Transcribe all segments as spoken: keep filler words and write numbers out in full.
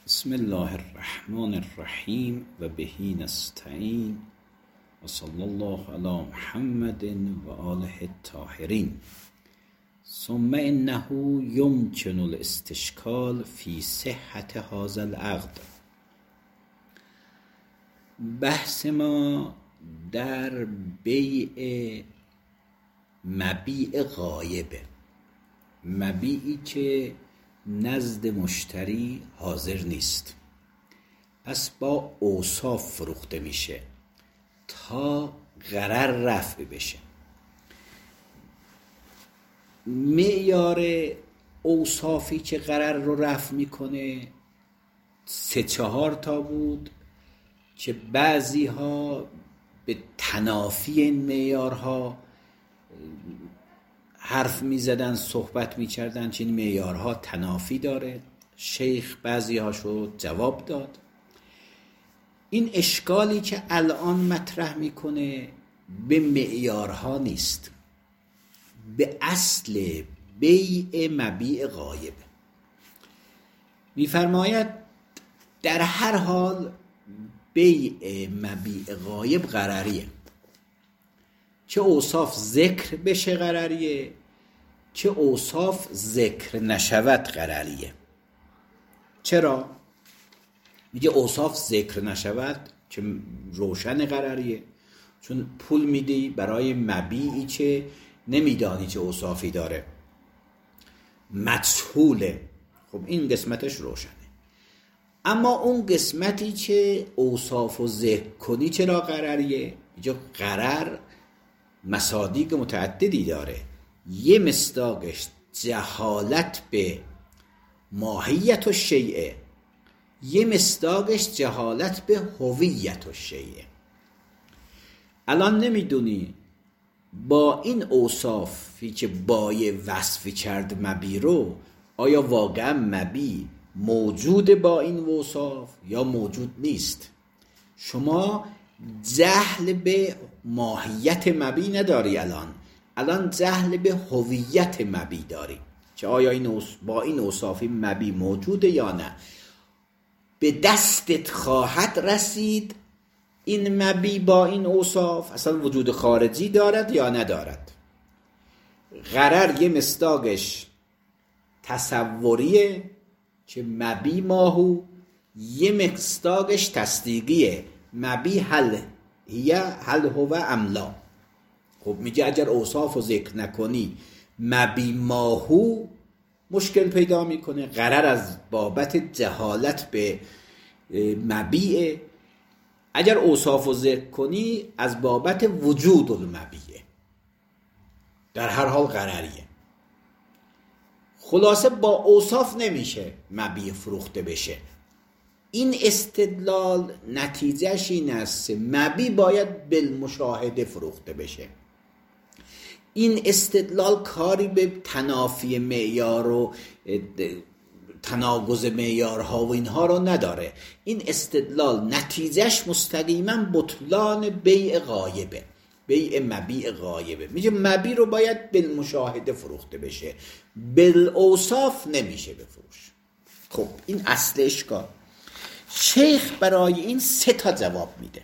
بسم الله الرحمن الرحیم و بهی نستعین و صلی الله علی محمد و آله الطاهرین. ثم انه یمکن الاستشکال فی صحت هذا العقد. بحث ما در بیع مبیع غایبه، مبیعی که نزد مشتری حاضر نیست، پس با اوصاف فروخته میشه تا غرر رفع بشه. معیار اوصافی که غرر رو رفع میکنه سه چهار تا بود که بعضی ها به تنافی این معیارها حرف می زدن، صحبت می کردن که این معیارها تنافی داره. شیخ بعضی هاشو جواب داد. این اشکالی که الان مطرح میکنه به معیارها نیست، به اصل بیع مبیع غایب. میفرماید در هر حال بیع مبیع غایب غرریه، چه اوصاف ذکر بشه غرریه، چه اوصاف ذکر نشود غرریه. چرا؟ میگه اوصاف ذکر نشود که روشن غرریه، چون پول میدی برای مبیعی که نمیدانی چه اوصافی داره، مجهوله. خب این قسمتش روشنه. اما اون قسمتی که اوصاف و ذکر کنی چرا غرریه؟ میگه غرر مصادیق متعددی داره. یه مصداقش جهالت به ماهیت و شیعه، یه مصداقش جهالت به هویت و شیعه. الان نمیدونی با این اوصافی که بای وصفی کرد مبی رو، آیا واقعا مبی موجود با این اوصاف یا موجود نیست. شما جهل به ماهیت مبی نداری، الان الان جهل به هویت مبی داری که آیا این با این اوصافی مبی موجوده یا نه. به دستت خواهد رسید این مبی با این اوصاف اصلا وجود خارجی دارد یا ندارد. غرر یه مصداقش تصوریه که مبی ماهو، یه مصداقش تصدیقیه مبی هل هی هل هو املا. خب میگه اگر اوصاف رو ذکر نکنی مبی ماهو مشکل پیدا میکنه. غرر از بابت جهالت به مبیعه، اگر اوصاف رو ذکر کنی از بابت وجود المبیعه. در هر حال غرریه. خلاصه با اوصاف نمیشه مبیع فروخته بشه. این استدلال نتیجهش این است مبی باید بالمشاهده فروخته بشه. این استدلال کاری به تنافی معیار و تناقض معیارها و اینها رو نداره. این استدلال نتیجهش مستقیما بطلان بیع غایبه، بیع مبیع غایبه. میگه مبی رو باید بالمشاهده فروخته بشه، بالاوصاف نمیشه بفروش. خب این اصل اشکال. شیخ برای این سه تا جواب میده.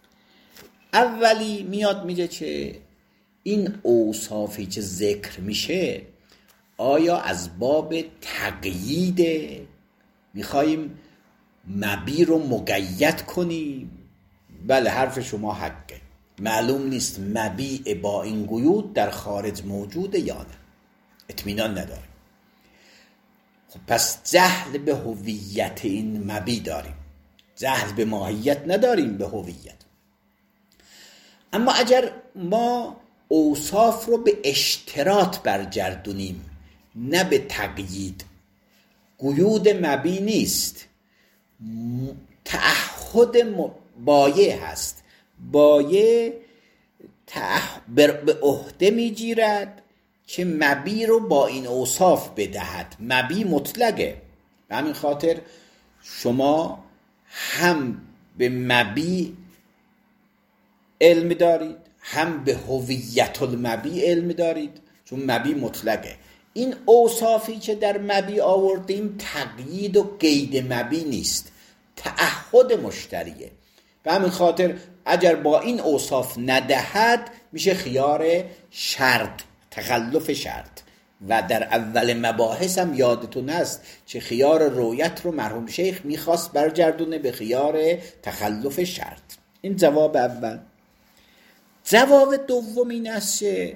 اولی میاد میگه که این اوصافی که ذکر میشه آیا از باب تقیید میخواییم مبی رو مقید کنیم؟ بله حرف شما حقه. معلوم نیست مبیع با این قیود در خارج موجوده یا نه، اطمینان نداریم. خب پس جهل به هویت این مبی داریم، جهل به ماهیت نداریم، به هویت. اما اگر ما اوصاف رو به اشتراط برگردونیم نه به تقیید، قیود مبی نیست، تعهد بایع هست. بایع به عهده میگیرد که مبی رو با این اوصاف بدهد. مبی مطلقه. به همین خاطر شما هم به مبی علم دارید هم به هویت المبی علم دارید، چون مبی مطلقه. این اوصافی که در مبی آوردیم تقیید و قید مبی نیست، تعهد مشتریه. به همین خاطر اگر با این اوصاف ندهد میشه خیار شرط، تخلف شرط. و در اول مباحث هم یادتون است که خیار رویت رو مرحوم شیخ میخواست برگردونه به خیار تخلف شرط. این جواب اول. جواب دوم این است که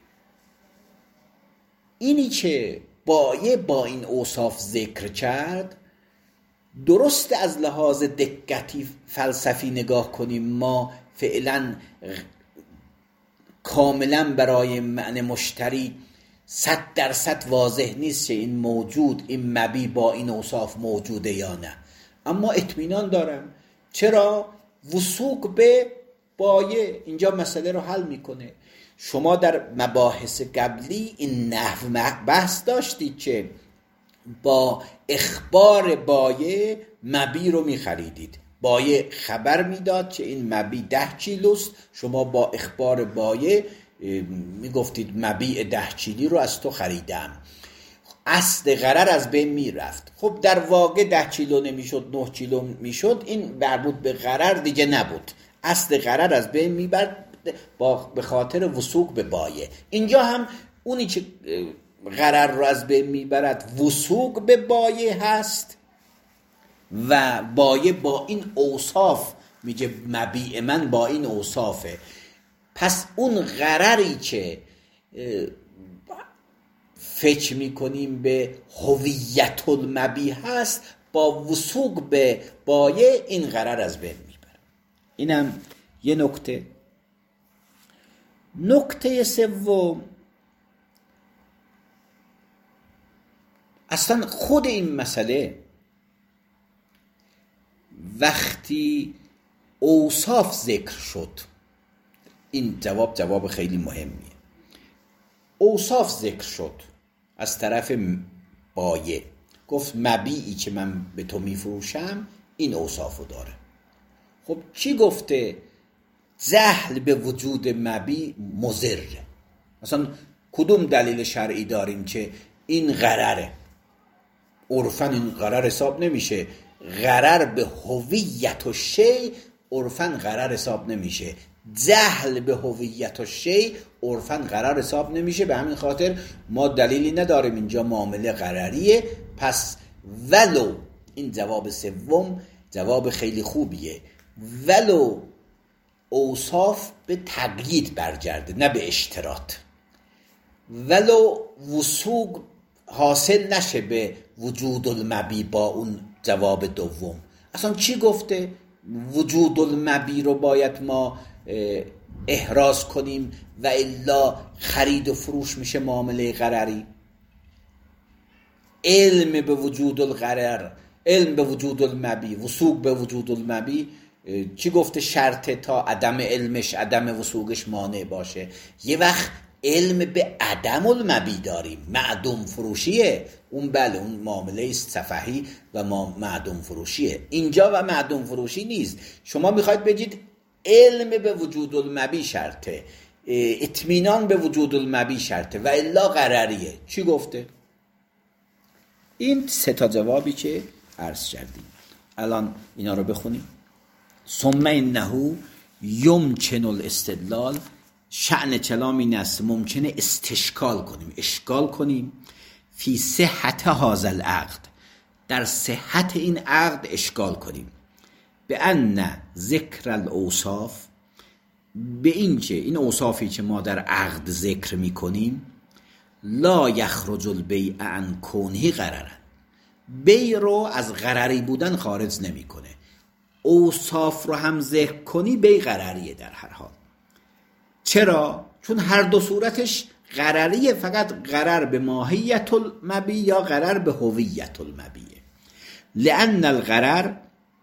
اینی که بایه با این اوصاف ذکر کرد، درست از لحاظ دقتی فلسفی نگاه کنیم ما فعلا کاملا برای معنی مشتری صد درصد واضح نیست که این موجود، این مبی با این اوصاف موجوده یا نه، اما اطمینان دارم. چرا؟ وثوق به بایه اینجا مسئله رو حل میکنه. شما در مباحث قبلی این نحو بحث داشتید که با اخبار بایه مبی رو میخریدید. بایه خبر میداد که این مبی ده کیلوست، شما با اخبار بایه میگفتید مبیع ده کیلو رو از تو خریدم، اصل غرر از بین میرفت. خب در واقع ده کیلو نمیشد، نه کیلو میشد، این مربوط به غرر دیگه نبود، اصل غرر از بین میبرد با به خاطر وثوق به بایه. اینجا هم اونی که غرر رو از بین میبرد وثوق به بایه هست و بایه با این اوصاف میگه مبیع من با این اوصافه. پس اون غرری که فکر میکنیم به هویت المبی هست، با وثوق به بایه این غرر از بین میبره. اینم یه نکته. نکته سوم، اصلا خود این مسئله وقتی اوصاف ذکر شد، این جواب جواب خیلی مهمیه. اوصاف ذکر شد از طرف بایه، گفت مبیعی که من به تو میفروشم این اوصافو داره. خب کی گفته جهل به وجود مبیع مضره؟ مثلا کدوم دلیل شرعی داریم که این غرره؟ عرفاً این غرر حساب نمیشه. غرر به هویت و شی عرفاً غرر حساب نمیشه. جهل به هویت و شی عرفاً غرر حساب نمیشه. به همین خاطر ما دلیلی نداریم اینجا معامله غرریه. پس ولو، این جواب سوم جواب خیلی خوبیه، ولو اوصاف به تقیید برگرده نه به اشتراط، ولو وثوق حاصل نشه به وجود المبی با اون جواب دوم. اصلا چی گفته وجود المبی رو باید ما احراز کنیم و الا خرید و فروش میشه معامله غرری؟ علم به وجود الغرر، علم به وجود المبی، وثوق به وجود المبی، چی گفته شرطه تا عدم علمش عدم وثوقش مانع باشه؟ یه وقت علم به عدم المبی داریم، معدوم فروشیه، اون بله اون معامله است صفحی و ما معدوم فروشیه. اینجا و معدوم فروشی نیست. شما میخواید بگید علم به وجود المبی شرطه، اطمینان به وجود المبی شرطه و الا غرریه. چی گفته؟ این سه تا جوابی که عرض کردیم. الان اینا رو بخونیم. ثم انه یمکن الاستدلال، شأن کلام این است ممکنه استشکال کنیم، اشکال کنیم فی صحت هذا العقد، در صحت این عقد اشکال کنیم، به ان ذکر الاوصاف، به این که این اوصافی که ما در عقد ذکر میکنیم لا یخرج البیع عن کونه غررا، بیع رو از غرری بودن خارج نمیکنه. اوصاف رو هم ذکر کنی بیع غرریه در هر حال. چرا؟ چون هر دو صورتش غرریه، فقط غرر به ماهیت المبی یا غرر به هویت المبیه. لأن الغرر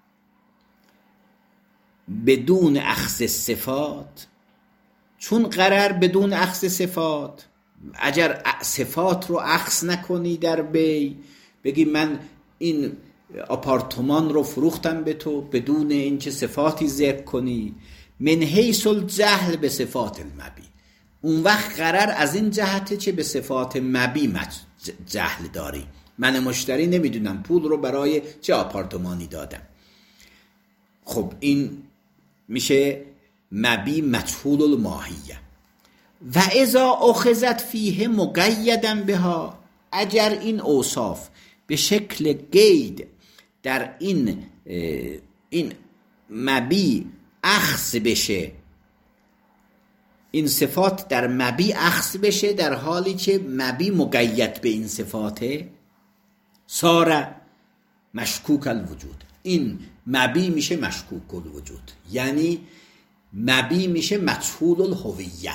بدون اخذ صفات، چون غرر بدون اخذ صفات، اگر صفات رو اخذ نکنی در بی، بگی من این آپارتمان رو فروختم به تو بدون اینکه صفاتی ذکر کنی، من حیث الجهل به صفات المبی، اون وقت قرار از این جهته چه به صفات مبی جهل داری. من مشتری نمیدونم پول رو برای چه آپارتمانی دادم. خب این میشه مبی مجهول الماهیه. و اذا اخذت فیه مقیدا بها، اگر این اوصاف به شکل قید در این این مبی اخذ بشه، این صفات در مبی اخذ بشه در حالی که مبی مقید به این صفاته، ساره مشکوک الوجود. این مبی میشه مشکوک الوجود، یعنی مبی میشه مجهول الهویه،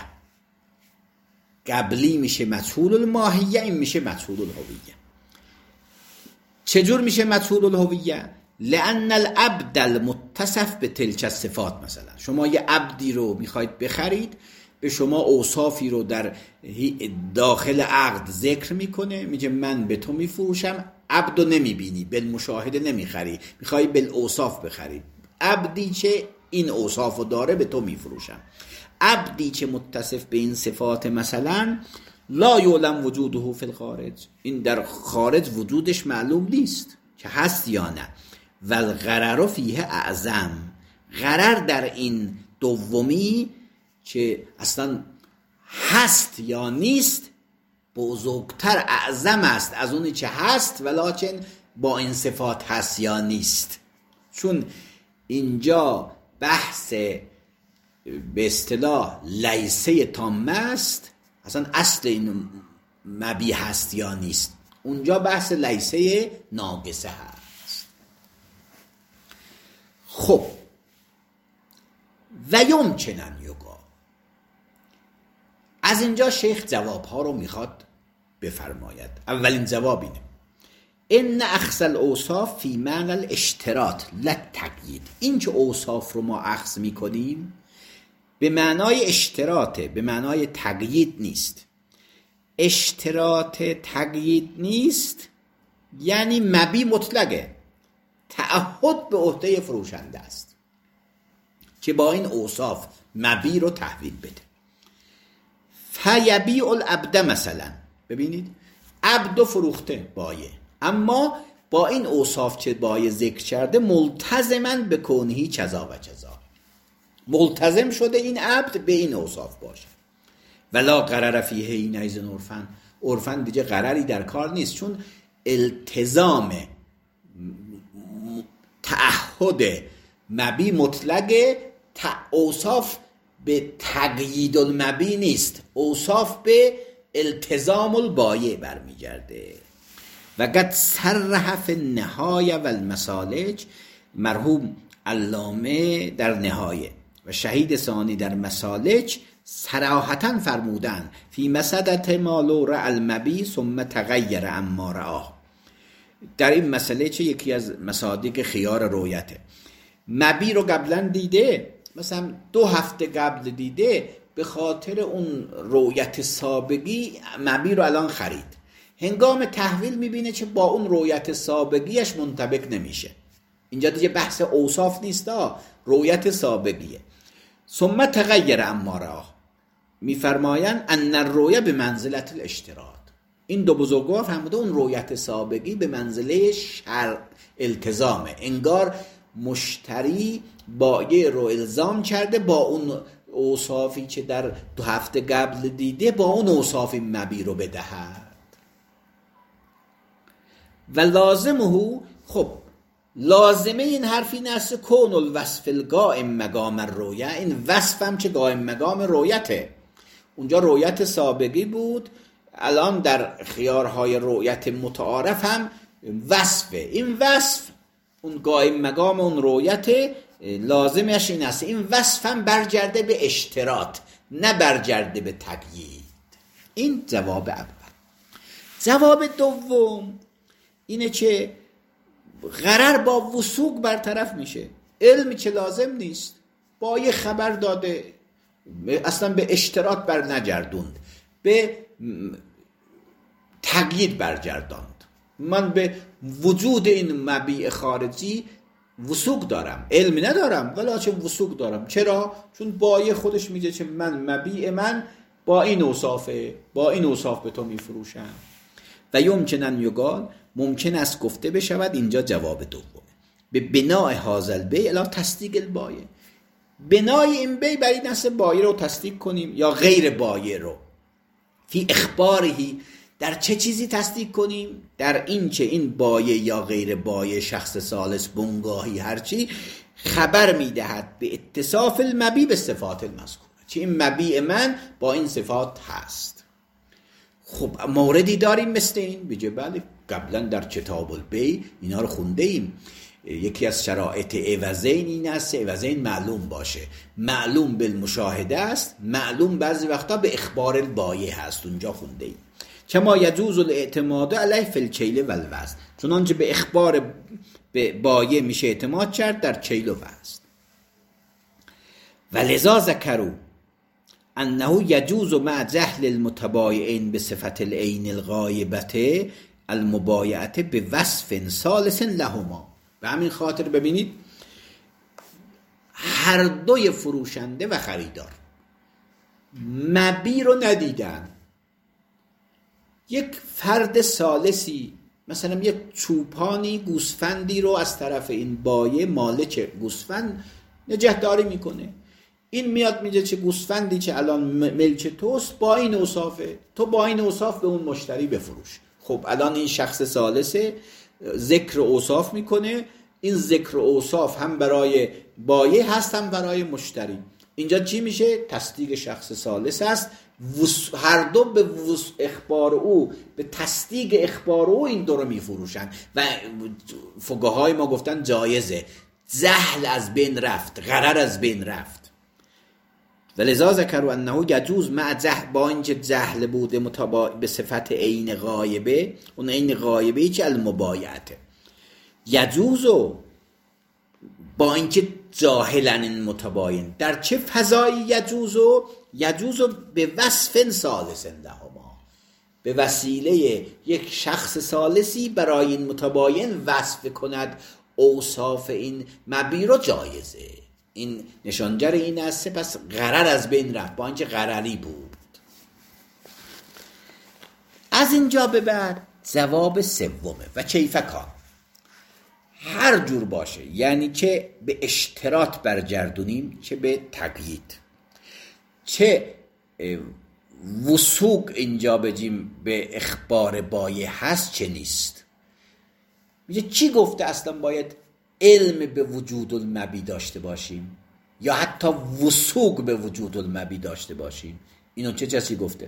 قبلی میشه مجهول الماهیه، این میشه مجهول الهویه. چجور میشه مجهول الهویه؟ لأن العبد المتصف به تلک الصفات. مثلا شما یه عبدی رو میخواید بخرید، به شما اوصافی رو در داخل عقد ذکر میکنه، میگه من به تو میفروشم، عبد رو نمیبینی، بالمشاهده نمیخری، میخوایی بالاوصاف بخرید. عبدی که این اوصاف رو داره به تو میفروشم. عبدی که متصف به این صفات مثلا لا یعلم وجوده فی الخارج، این در خارج وجودش معلوم نیست که هست یا نه. و الغرر فیه اعظم، غرر در این دومی که اصلا هست یا نیست بزرگتر، اعظم است از اونی که هست ولکن با این صفات هست یا نیست. چون اینجا بحث به اصطلاح لیسه تامه است، اصلا اصل این مبی هست یا نیست، اونجا بحث لیسه ناقصه هست. خب و یمکنن یوگا، از اینجا شیخ جوابها رو میخواد بفرماید. اولین جواب اینه: ان اخذ الاوصاف فی معنی الاشتراط لا تقیید. این که اوصاف رو ما اخذ میکنیم به معنای اشتراطه، به معنای تقیید نیست. اشتراط تقیید نیست یعنی مبی مطلقه، تعهد به عهده فروشنده است که با این اوصاف مبی رو تحویل بده. فیبیع العبد مثلا، ببینید عبد و فروخته بایه، اما با این اوصاف که بایه ذکر کرده ملتزماً به کونهی کذا و کذا، ملتزم شده این عبد به این اوصاف باشه. ولا قرر فیه این ایزن عرفن، عرفن دیگه قرری در کار نیست، چون التزام تعهد مبی مطلقه، اوصاف به تقیید المبی نیست، اوصاف به التزام البایع برمیگرده. و قد صرح فی النهایه و المسالک، مرحوم علامه در نهایه و شهید ثانی در مسالک صراحتاً فرمودن فی مسدت ما لو رأى المبی ثم تغیر اما رآه. در این مسئله چه یکی از مصادیق خیار رویته، مبی رو قبلا دیده، مثلا دو هفته قبل دیده، به خاطر اون رویت سابقی مبی رو الان خرید، هنگام تحویل میبینه که با اون رویت سابقیش منطبق نمیشه. اینجا دیگه بحث اوصاف نیست، رویت سابقیه. ثم تغیر اما رآه، میفرمایند ان الرؤیا به منزلت الاشتراط. این دو بزرگوار فهمیده اون رویت سابقی به منزله شرع التزامه، انگار مشتری بایع رو الزام کرده با اون اوصافی که در دو هفته قبل دیده با اون اوصاف مبی رو بدهد. و لازمه، خب لازمه این حرفی نست کون الوصف القائم مقام الرؤیا، این وصفم که قائم مقام رؤیته، اونجا رؤیت سابقی بود، الان در خیارهای رؤیت متعارف هم وصفه، این وصف اون قائم مقام اون رؤیت، لازمش این است این وصف هم برگرده به اشتراط نه برگرده به تقیید. این جواب اول. جواب دوم اینه که غرر با وثوق برطرف میشه، علمی که لازم نیست، با یه خبر داده اصلا به اشتراط بر نگردوند، به تقیید برگرداند. من به وجود این مبیع خارجی وثوق دارم، علمی ندارم ولی چه وثوق دارم. چرا؟ چون بایع خودش میگه که من مبیع من با این اوصافه، با این اوصاف به تو میفروشم. و یمکنن یقال، ممکن است گفته بشود اینجا جواب دومه، به بنای هازل بی الا تصدیق البایع، بنای این بی برای نفس بایع رو تصدیق کنیم یا غیر بایع رو. فی اخبارهی، در چه چیزی تصدیق کنیم؟ در این چه این بایع یا غیر بایع شخص ثالث بنگاهی هرچی خبر میدهد به اتصاف المبیع به صفات المذکوره، چه این مبیع من با این صفات هست. خب موردی داریم مثل این؟ بجه بله، قبلا در کتاب البیع اینا رو خونده ایم. یکی از شرایط عوضین این است عوضین معلوم باشه، معلوم بالمشاهده است، معلوم بعضی وقتا به اخبار البایع هست، اونجا خونده ایم. کما یجوز الاعتماد علیه فی الکیل و الوزن، چنانچه به اخبار به بایع میشه اعتماد کرد در کیل و وزن. ولذا ذکروا انه یجوز مع جهل المتبایعین به صفت العین الغایبه المبایعه به وصف ثالث لهما. به همین خاطر ببینید هر دوی فروشنده و خریدار مبیع رو ندیدن، یک فرد ثالثی مثلا یک چوپانی گوسفندی رو از طرف این بایع مالک گوسفند نگهداری میکنه، این میاد میگه چه گوسفندی چه الان ملک توست، با این اوصافه، تو با این اوصاف به اون مشتری بفروش. خب الان این شخص ثالثه ذکر اوصاف میکنه، این ذکر اوصاف هم برای بایع هست هم برای مشتری. اینجا چی میشه؟ تصدیق شخص ثالث است، هر دو به اخبار او، به تصدیق اخبار او این دو رو میفروشن و فقهای ما گفتن جایزه، جهل از بین رفت، غرر از بین رفت. ولذا ذکروا انه یجوز مع جهل، با اینکه جهل بوده متبا به صفت عین غایبه، اون عین غایبه که المبایعته، یجوزو با اینکه جاهلن این متباین، در چه فضایی یجوزو؟ یجوزو به وصف ثالث لهما، به وسیله یک شخص ثالثی برای این متباین وصف کند اوصاف این مبیع رو جایزه. این نشانگر این است پس غرر از بین رفت، با اینکه غرری بود. از اینجا به بعد جواب سومه و کیفکان، هر جور باشه، یعنی چه به اشتراط برگردونیم چه به تقیید، چه وثوق اینجا بجیم به اخبار بایع هست چه نیست. میگه چی گفته اصلا باید علم به وجود المبیع داشته باشیم یا حتی وثوق به وجود المبیع داشته باشیم؟ اینو چه کسی گفته؟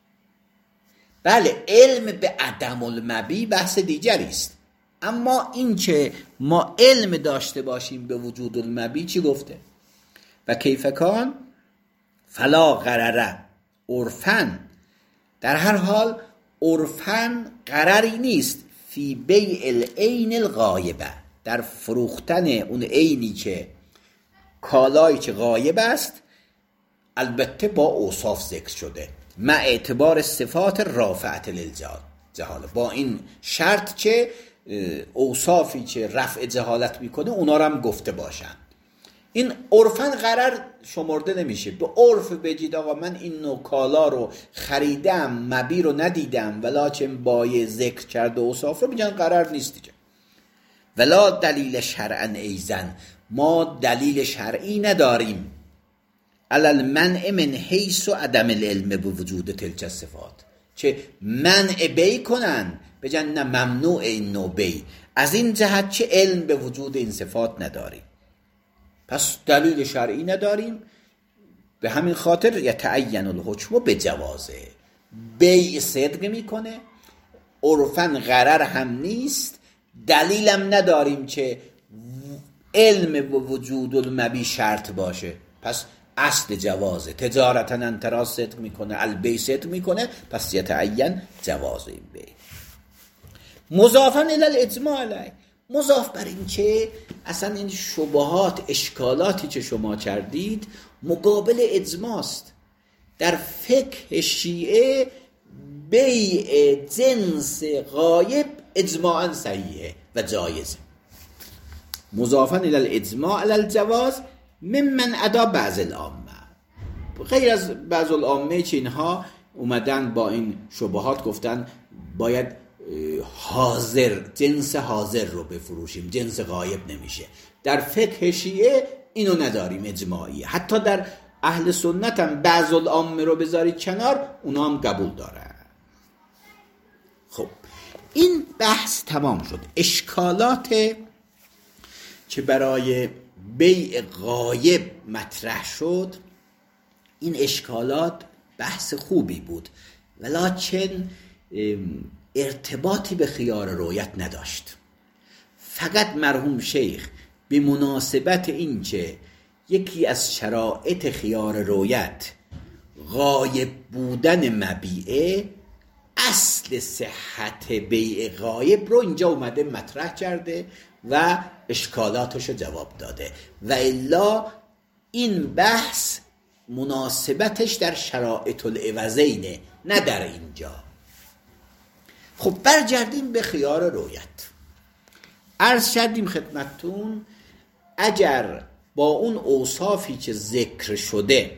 بله، علم به عدم المبیع بحث دیگری است، اما این که ما علم داشته باشیم به وجود المبیع چی گفته؟ و کیفکان فلا غرره عرفن، در هر حال عرفن غرری نیست فی بیع العین الغایبه، در فروختن اون عینی که کالایی که غایب است، البته با اوصاف ذکر شده، مع اعتبار صفات رافعه للجهاله، با این شرط که اوصافی که رفع جهالت میکنه اونا رو هم گفته باشن. این عرفاً غرر شمرده نمیشه. به عرف بگید آقا من این نوع کالا رو خریدم مبیع رو ندیدم ولکن بایع ذکر کرده اوصاف رو، میگن غرر نیست دیگه. ولا دلیل شرعاً ایزن، ما دلیل شرعی نداریم علی المنع من حیث و عدم العلم به وجود تلک صفات، چه منع بیع کنن بگن نه ممنوع این نوع بیع، از این جهت چه علم به وجود این صفات نداریم، پس دلیل شرعی نداریم. به همین خاطر یتعین الحکم به جوازه، بیع صدق میکنه، عرفاً غرر هم نیست، دلیلم نداریم که علم به وجود المبیع شرط باشه، پس اصل جوازه. تجارتا انتراز صدق میکنه، البیع صدق میکنه، پس یتعین جواز این بیع. مضافاً الی الاجماع علیه، مضاف بر این که اصلا این شبهات اشکالاتی که شما کردید مقابل اجماع است. در فقه شیعه بیع جنس غایب اجماعاً صحیحه و جایزه. مضافاً الی الاجماع علی الجواز ممن ادا بعض العامه، غیر از بعض العامه که اینها اومدن با این شبهات گفتن باید حاضر جنس حاضر رو بفروشیم، جنس غایب نمیشه. در فقه شیعه اینو نداریم اجماعی. حتی در اهل سنت هم بعض العامه رو بذارید کنار، اونا هم قبول دارن. خب این بحث تمام شد. اشکالات که برای بیع غایب مطرح شد، این اشکالات بحث خوبی بود ولکن ارتباطی به خیار رویت نداشت. فقط مرحوم شیخ به مناسبت این که یکی از شرایط خیار رویت غایب بودن مبیعه، اصل صحت بیع غایب رو اینجا اومده مطرح کرده و اشکالاتش رو جواب داده. و الا این بحث مناسبتش در شرایط العوضینه، نه در اینجا. خب برگردیم به خیار رویت. عرض کردیم خدمتتون اگر با اون اوصافی که ذکر شده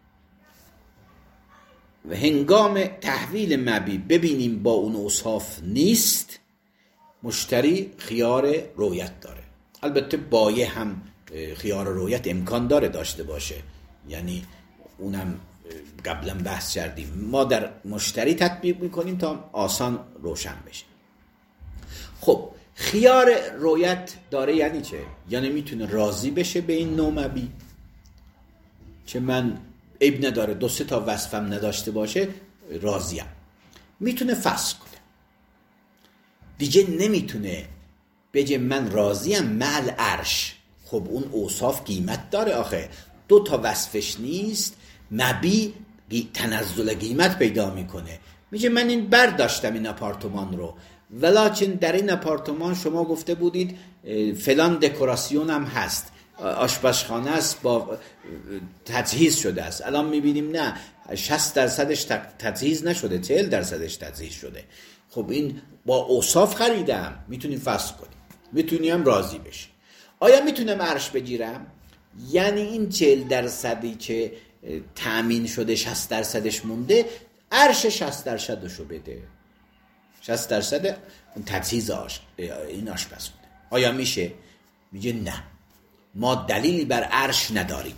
و هنگام تحویل مبیع ببینیم با اون اوصاف نیست، مشتری خیار رویت داره. البته بایع هم خیار رویت امکان داره داشته باشه، یعنی اونم قبلا بحث کردیم، ما در مشتری تطبیق میکنیم تا آسان روشن بشه. خب خیار رویت داره یعنی چه؟ یعنی میتونه راضی بشه به این نوع مبیع که من عیب نداره دو سه تا وصفم نداشته باشه، راضیم. میتونه فسخ کنه، دیگه نمیتونه بگه من راضیم مع عرش. خب اون اوصاف قیمت داره آخه، دو تا وصفش نیست، مبیع تنزل قیمت پیدا میکنه. میگه من این برداشتم این آپارتمان رو، ولکن در این آپارتمان شما گفته بودید فلان دکوراسیون هم هست، آشپزخانه است با تجهیز شده است. الان میبینیم نه، شصت درصدش تجهیز نشده، چهل درصدش تجهیز شده. خب این با اوصاف خریدم، میتونیم فسخ کنیم، میتونیم راضی بشی. آیا میتونم عرش بگیرم؟ یعنی این چهل درصدی که تأمین شده شصت درصدش مونده، عرش شصت درصدشو بده، شصت درصد تجهیز آش... این آشپزخونه. آیا میشه؟ میگه نه، ما دلیلی بر عرش نداریم.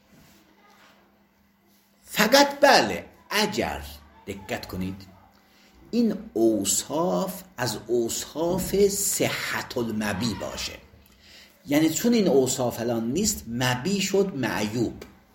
فقط بله اگر دقت کنید این اوصاف از اوصاف صحت المبیع باشه، یعنی چون این اوصاف الان نیست مبیع شد معیوب.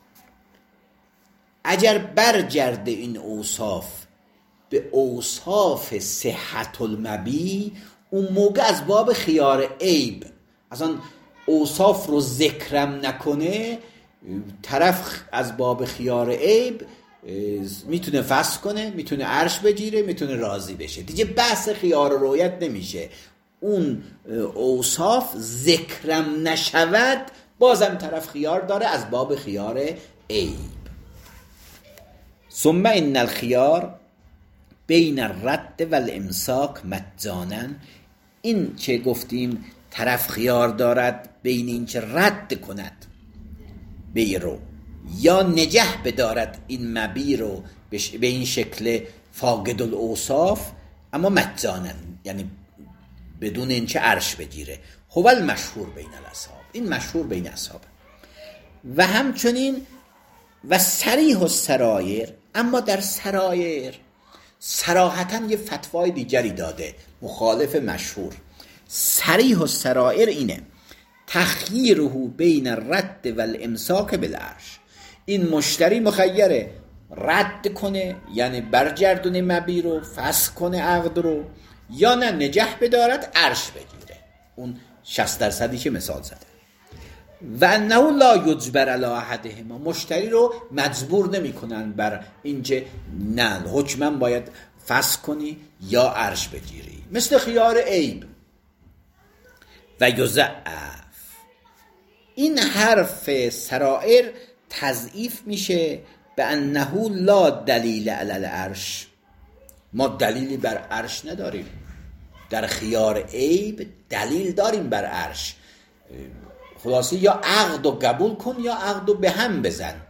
اگر برگرده این اوصاف به اوصاف صحت المبیع، اون موقع از باب خیار عیب اصلا اوصاف رو ذکرم نکنه، طرف از باب خیار عیب میتونه فسخ کنه، میتونه عرش بگیره، میتونه راضی بشه. دیگه بحث خیار رویت نمیشه. اون اوصاف ذکرم نشود، بازم طرف خیار داره از باب خیار عیب. ثم ان الخیار بین الرد و الامساک مجانا. این که گفتیم طرف خیار دارد بین این که رد کند بیع رو یا نگه بدارد این مبیع رو به این شکل فاقد الاوصاف، اما مجانا یعنی بدون این که عرش بگیره. هو المشهور بین الاصحاب، این مشهور بین اصحاب. و همچنین و صریح السرایر، اما در سرایر صراحتاً یه فتوای دیگری داده مخالف مشهور. صریح السرایر اینه تخییره بین الرد و الامساک بالعرش. این مشتری مخیره رد کنه یعنی برگردونه مبیع رو، فسخ کنه عقد رو، یا نه نگه بدارد عرش بگیره، اون شصت درصدی که مثال زده. و انه لا یجبر علی احدهما، مشتری رو مجبور نمی کنن بر اینکه نه حکما باید فسخ کنی یا عرش بگیری، مثل خیار عیب. و یضعف، این حرف سرائر تضعیف میشه به انه لا دلیل علی العرش، ما دلیلی بر عرش نداریم. در خیار عیب دلیل داریم بر عرش. خلاصه یا عقد رو قبول کن یا عقد رو به هم بزن.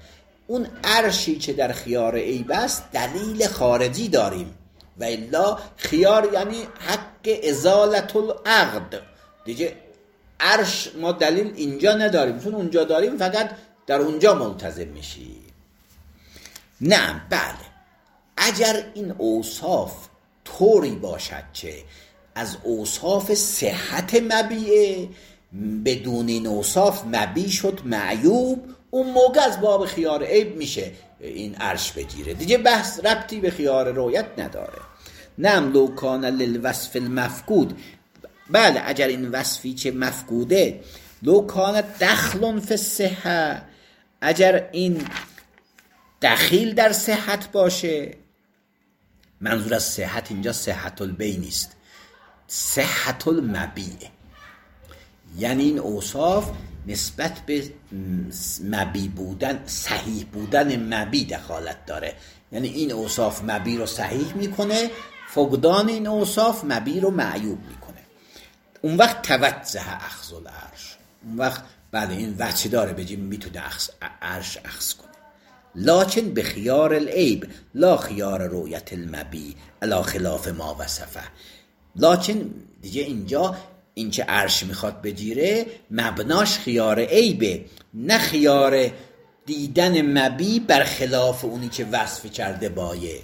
اون عرشی که در خیار عیب است دلیل خارجی داریم و الا خیار یعنی حق ازالت العقد دیگه. عرش ما دلیل اینجا نداریم، چون اونجا داریم فقط در اونجا ملتزم میشیم. نه بله، اگر این اوصاف طوری باشد که از اوصاف صحت مبیعه، بدون این اوصاف مبیع شد معیوب، اون موقع از باب خیار عیب میشه این عرش بگیره دیگه، بحث ربطی به خیار رویت نداره. نعم لو کان للوصف المفقود، بله اگر این وصفی که مفقوده لو کان دخل فی الصحه، اگر این دخیل در صحت باشه، منظور از صحت اینجا صحت البیع نیست، صحت المبیع، یعنی این اوصاف نسبت به مبیع بودن، صحیح بودن مبیع دخالت داره، یعنی این اوصاف مبیع رو صحیح میکنه، فقدان این اوصاف مبیع رو معیوب میکنه. اون وقت توجه اخذ العرش، اون وقت بله این وجه داره بگیم میتونه عرش اخذ کنه، لکن به خیار العیب لا خیار رؤیت المبیع علی خلاف ما وصفه. لکن دیگه اینجا این که عرش میخواد بگیره مبناش خیار عیبه، نه خیار دیدن مبیع برخلاف اونی که وصف کرده بایه.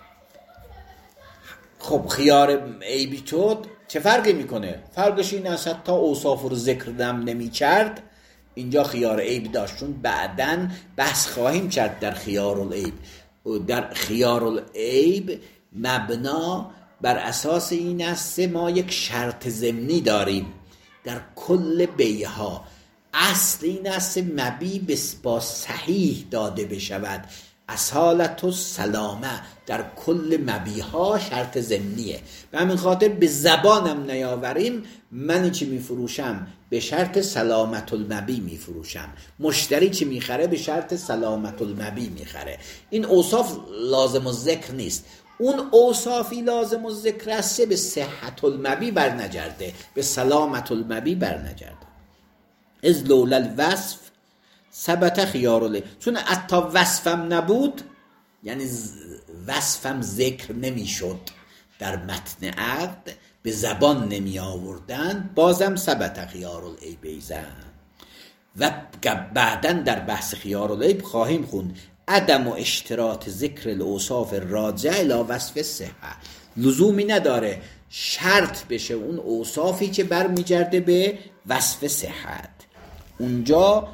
خب خیار عیبی شد چه فرقی میکنه؟ فرقش این است حتی اوصاف رو ذکر نم نمی کرد، اینجا خیار عیب داشت، چون بعدن بحث خواهیم کرد در خیار العیب. در خیار العیب مبنا بر اساس این است ما یک شرط ضمنی داریم در کل بیعها، اصل این است مبیع با صحیح داده بشود، اصالت و سلامه در کل مبیعها شرط ضمنیه. به همین خاطر به زبانم نیاوریم، منی که میفروشم به شرط سلامت المبیع میفروشم، مشتری که میخره به شرط سلامت المبیع میخره. این اوصاف لازم الذکر نیست، اون اوصافی لازم الذکر است به صحت المبیع برنگرده، به سلامت المبیع برنگرده. از لولا الوصف ثبت خیار العیب، چون حتی وصفم نبود، یعنی وصفم ذکر نمی شد در متن عقد، به زبان نمی آوردن، بازم ثبت خیار العیب ایزن. و بعداً در بحث خیار العیب خواهیم خوند عدم و اشتراط ذکر الاوصاف راجع الی وصف صحه، لزومی نداره شرط بشه اون اوصافی که برمیگرده به وصف صحت، اونجا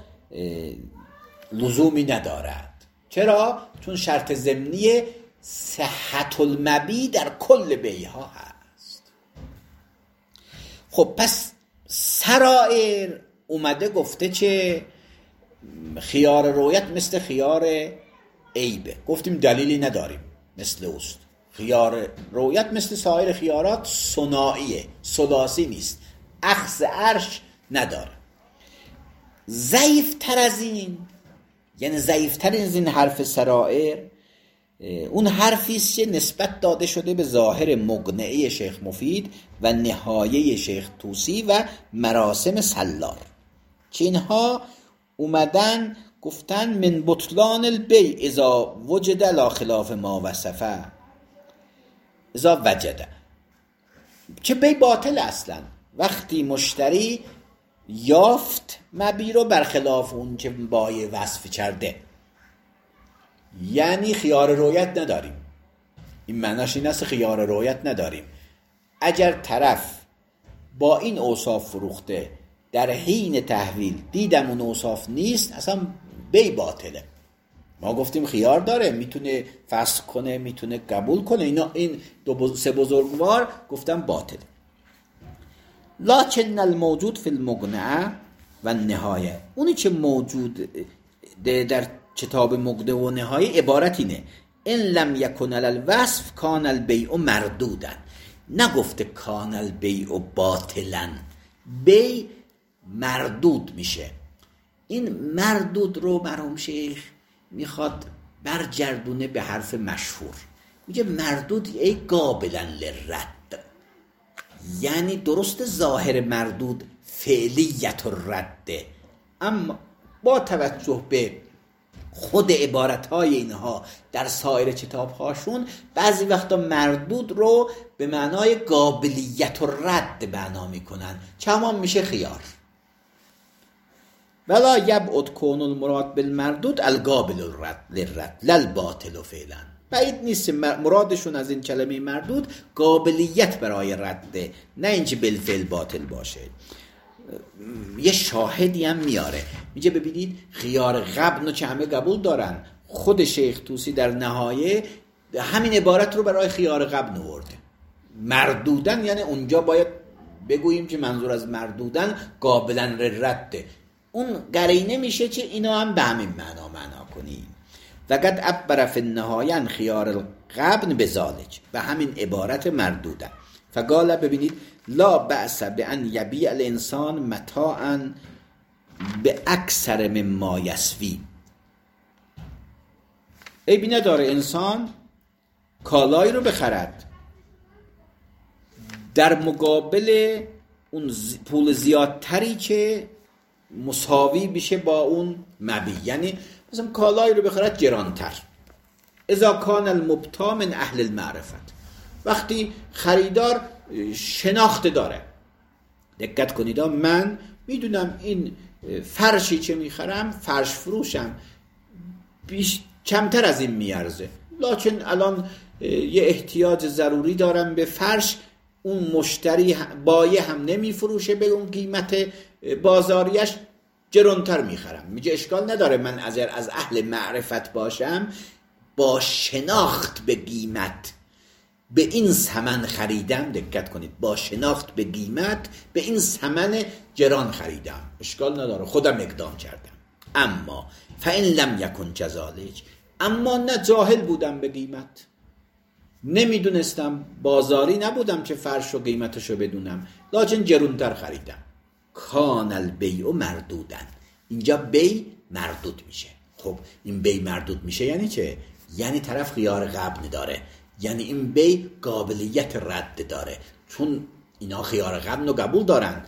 لزومی ندارد. چرا؟ چون شرط ضمنی صحت المبیع در کل بیعها هست. خب پس سرائر اومده گفته که خیار رویت مثل خیار عیبه، گفتیم دلیلی نداریم مثل اوست. خیار رویت مثل سایر خیارات ثنائیه، ثلاثی نیست، اخذ عرش نداره. ضعیف تر از این، یعنی ضعیف تر از این حرف سرائر، اون حرفی است که نسبت داده شده به ظاهر مقنعه شیخ مفید و نهایه شیخ طوسی و مراسم سلار، که اینها اومدن گفتن من بطلان البیع اذا وجد لا خلاف ما وصفه، اذا وجده، که بیع باطل اصلا وقتی مشتری یافت مبیع رو برخلاف اون که بایع وصف کرده، یعنی خیار رویت نداریم. این معناش این است خیار رویت نداریم. اگر طرف با این اوصاف فروخته در حین تحویل دیدم اون اوصاف نیست، اصلا بیع باطله. ما گفتیم خیار داره، میتونه فسخ کنه، میتونه قبول کنه، اینا این دو سه بزرگوار گفتم باطله. لکن الموجود فی المقنعه و نهایه، اونی که موجود در کتاب مقنعه و نهایه عبارت اینه ان لم یکن علی الوصف کان البیع مردودا، نگفته کان البیع باطلا، بیع مردود میشه. این مردود رو مرحوم شیخ میخواد برگردونه به حرف مشهور، میگه مردود ای قابلا للرد، یعنی درست ظاهر مردود فعلیت الرده، اما با توجه به خود عبارتهای اینها در سایر کتابهاشون بعضی وقتا مردود رو به معنای قابلیت و رد معنا میکنن، چمان میشه خیار. ولا یبعد کون المراد بالمردود القابل الرد للرد للباطل فعلا. بعید نیست مرادشون از این کلمه مردود قابلیت برای رده، نه اینکه بالفعل باطل باشه. یه شاهدی هم میاره، میگه ببینید خیار غبن رو که همه قبول دارن، خود شیخ طوسی در نهایه همین عبارت رو برای خیار غبن آورده. مردودن یعنی اونجا باید بگوییم که منظور از مردودن قابلا رده، اون قرینه میشه که اینا هم به همین معنا معنا کنیم. وقد عبر فی النهایه خیار الغبن بذالک، به همین عبارت مردودن. فقال ببینید لا بأس بأن یبیع الانسان متاعا به اکثر مما یسوی. عیبی نداره انسان کالایی رو بخرد در مقابل اون پول زیادتری که مساوی بشه با اون مبیع، یعنی مثلا کالایی رو بخرد گرانتر. اذا کان المبتاع من اهل المعرفت، وقتی خریدار شناخت داره. دقت کنید، من میدونم این فرشی که میخرم فرش فروشم بیش کمتر از این میارزه، لکن الان یه احتیاج ضروری دارم به فرش، اون مشتری بایه هم نمیفروشه به اون قیمت بازاریش، گرانتر میخرم. میگه اشکال نداره من از از اهل معرفت باشم، با شناخت به قیمت به این ثمن خریدم. دقت کنید، با شناخت به قیمت به این ثمن گران خریدم، اشکال نداره، خودم اقدام کردم. اما فإن لم یکن کذالک، اما نه جاهل بودم به قیمت، نمیدونستم، بازاری نبودم که فرش و قیمتشو بدونم، لکن گرانتر خریدم. کان البیع مردودن، اینجا بی مردود میشه. خب این بی مردود میشه یعنی چه؟ یعنی طرف خیار غبن داره، یعنی این بی قابلیت رد داره، چون اینا خیار غبن رو قبول دارن.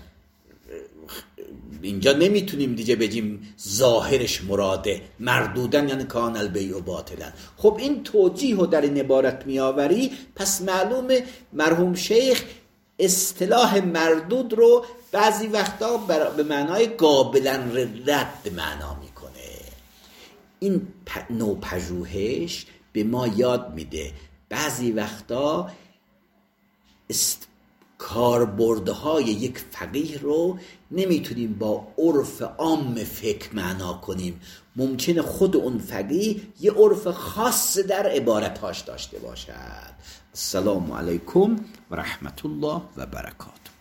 اینجا نمیتونیم دیگه بگیم ظاهرش مراده مردودن یعنی کان البیع باطلن. خب این توجیه رو در این عبارت میآوری، پس معلومه مرحوم شیخ اصطلاح مردود رو بعضی وقتا به معنای قابلا رد معنا میکنه. این نوع پژوهش به ما یاد میده بعضی وقتا است... کاربردهای یک فقیه رو نمیتونیم با عرف عام فقه معنا کنیم. ممکنه خود اون فقیه یه عرف خاص در عبارتاش داشته باشد. السلام علیکم و رحمت الله و برکاته.